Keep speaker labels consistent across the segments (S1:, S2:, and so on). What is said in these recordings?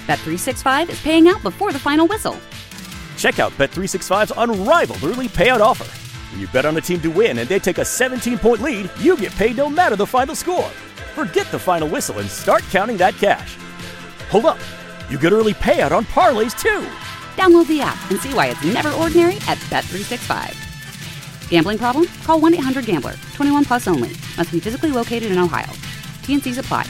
S1: Bet365 is paying out before the final whistle.
S2: Check out Bet365's unrivaled early payout offer. When you bet on a team to win and they take a 17-point lead, you get paid no matter the final score. Forget the final whistle and start counting that cash. Hold up. You get early payout on parlays, too.
S1: Download the app and see why it's never ordinary at Bet365. Gambling problem? Call 1-800-GAMBLER. 21 plus only. Must be physically located in Ohio. T&Cs apply.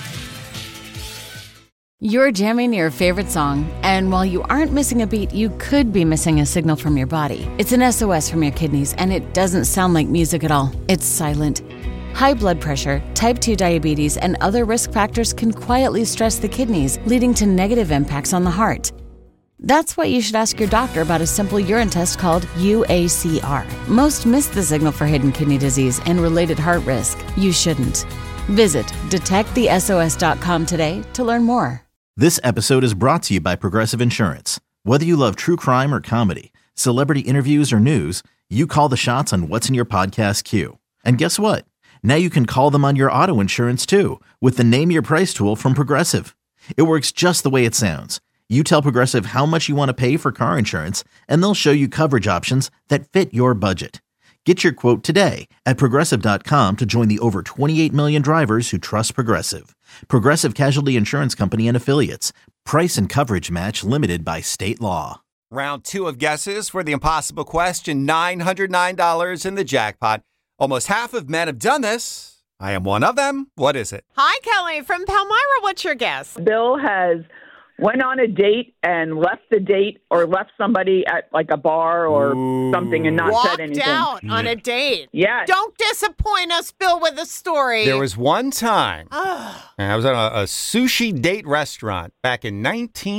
S3: You're jamming your favorite song, and while you aren't missing a beat, you could be missing a signal from your body. It's an SOS from your kidneys, and it doesn't sound like music at all. It's silent. High blood pressure, type 2 diabetes, and other risk factors can quietly stress the kidneys, leading to negative impacts on the heart. That's why you should ask your doctor about a simple urine test called UACR. Most miss the signal for hidden kidney disease and related heart risk. You shouldn't. Visit detectthesos.com today to learn more.
S4: This episode is brought to you by Progressive Insurance. Whether you love true crime or comedy, celebrity interviews or news, you call the shots on what's in your podcast queue. And guess what? Now you can call them on your auto insurance too with the Name Your Price tool from Progressive. It works just the way it sounds. You tell Progressive how much you want to pay for car insurance, and they'll show you coverage options that fit your budget. Get your quote today at Progressive.com to join the over 28 million drivers who trust Progressive. Progressive Casualty Insurance Company and Affiliates. Price and coverage match limited by state law.
S5: Round two of guesses for the impossible question, $909 in the jackpot. Almost half of men have done this. I am one of them. What is it?
S6: Hi, Kelly from Palmyra. What's your guess?
S7: Bill has went on a date and left the date or left somebody at like a bar or something and not said anything.
S6: Walked out on a date.
S7: Yes.
S6: Don't disappoint us, Bill, with a story.
S5: There was one time, and I was at a sushi date restaurant back in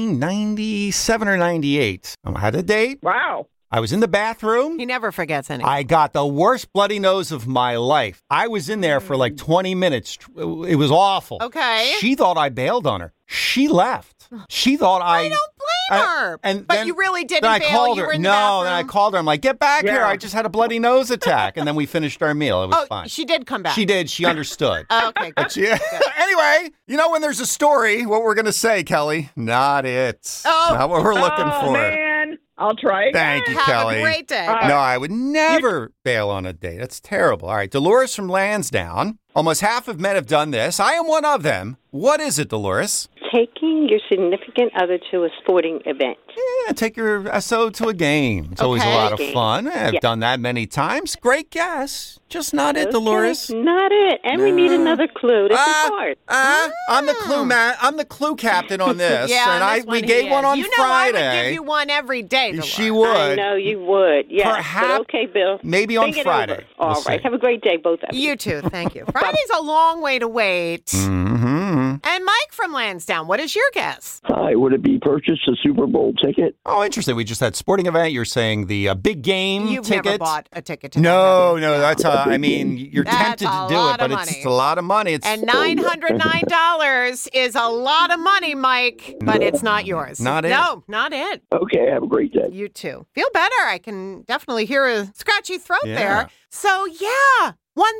S5: 1997 or 98. I had a date.
S7: Wow.
S5: I was in the bathroom.
S6: He never forgets anything.
S5: I got the worst bloody nose of my life. I was in there for like 20 minutes. It was awful.
S6: Okay.
S5: She thought I bailed on her. She left. She thought
S6: I don't blame her.
S5: But
S6: then, you really didn't
S5: then I
S6: bail.
S5: called
S6: You
S5: her.
S6: were in the
S5: No,
S6: bathroom.
S5: then I called her. I'm like, get back here.
S7: Yeah.
S5: I just had a bloody nose attack. And then we finished our meal. It was fine.
S6: She did come back.
S5: She did. She understood.
S6: Okay, good.
S5: Anyway, you know when there's a story, what we're going to say, Kelly? Not it.
S6: Oh.
S5: Not what we're looking for.
S7: Man. I'll try again.
S5: Thank you,
S6: Have
S5: Kelly.
S6: a great day.
S5: No, I would never bail on a date. That's terrible. All right, Dolores from Lansdowne. Almost half of men have done this. I am one of them. What is it, Dolores?
S8: Taking your significant other to a sporting event.
S5: Yeah, take your SO to a game. It's always a lot of fun. I've done that many times. Great guess. Just not it, Dolores.
S8: Not it. And we need another clue. This is hard.
S5: I'm the clue man. I'm the clue captain on this.
S6: Yeah,
S5: and we gave one on
S6: Friday.
S5: Friday.
S6: I would give you one every day, Dolores.
S5: She would.
S8: I know you would. Yeah.
S5: Perhaps.
S8: Okay, Bill.
S5: Maybe on
S8: Think it
S5: Friday.
S8: over. All
S5: We'll
S8: right.
S5: see.
S8: Have a great day, both of you.
S6: You too. Thank you. Friday's a long way to wait.
S5: Mm-hmm.
S6: And Mike from Lansdowne, what is your guess?
S9: Hi, would it be purchase a Super Bowl ticket?
S5: Oh, interesting. We just had sporting event. You're saying the big game
S6: You've
S5: ticket.
S6: never bought a ticket to
S5: No,
S6: that,
S5: no, that's I mean, you're
S6: That's
S5: tempted to
S6: a
S5: do
S6: lot
S5: it, but
S6: of
S5: it's
S6: money.
S5: a lot of money. It's
S6: And $909 is a lot of money, Mike, but it's not yours.
S5: Not it?
S6: No, not it.
S9: Okay, have a great day.
S6: You too. Feel better. I can definitely hear a scratchy throat
S5: Yeah.
S6: there. So, yeah,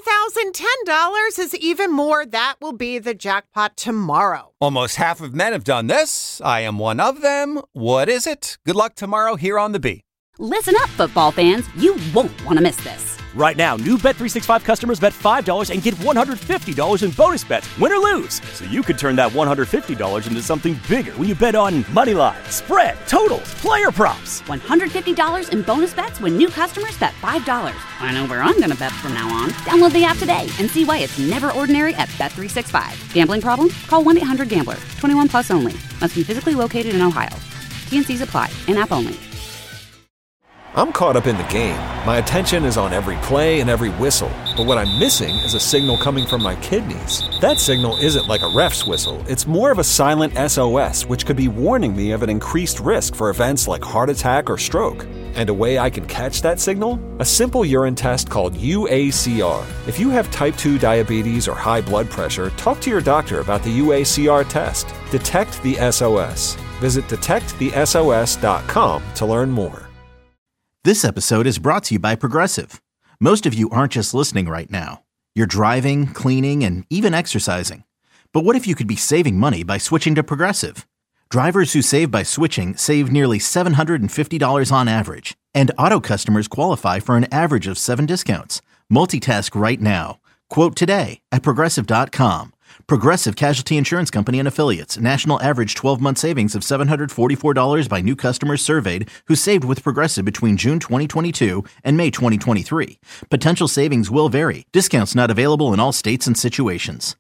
S6: $1,010 is even more. That will be the jackpot tomorrow.
S5: almost half of men have done this. I am one of them. What is it? Good luck tomorrow here on The Bee.
S1: Listen up, football fans. You won't want to miss this.
S2: Right now, new Bet365 customers bet $5 and get $150 in bonus bets, win or lose. So you could turn that $150 into something bigger when you bet on money line, spread, totals, player props.
S1: $150 in bonus bets when new customers bet $5. I know where I'm going to bet from now on. Download the app today and see why it's never ordinary at Bet365. Gambling problem? Call 1-800-GAMBLER. 21 plus only. Must be physically located in Ohio. T&Cs apply. In-app only.
S10: I'm caught up in the game. My attention is on every play and every whistle. But what I'm missing is a signal coming from my kidneys. That signal isn't like a ref's whistle. It's more of a silent SOS, which could be warning me of an increased risk for events like heart attack or stroke. And a way I can catch that signal? A simple urine test called UACR. If you have type 2 diabetes or high blood pressure, talk to your doctor about the UACR test. Detect the SOS. Visit detectthesos.com to learn more.
S4: This episode is brought to you by Progressive. Most of you aren't just listening right now. You're driving, cleaning, and even exercising. But what if you could be saving money by switching to Progressive? Drivers who save by switching save nearly $750 on average. And Auto customers qualify for an average of 7 discounts. Multitask right now. Quote today at Progressive.com. Progressive Casualty Insurance Company and Affiliates. National average 12-month savings of $744 by new customers surveyed who saved with Progressive between June 2022 and May 2023. Potential savings will vary. Discounts not available in all states and situations.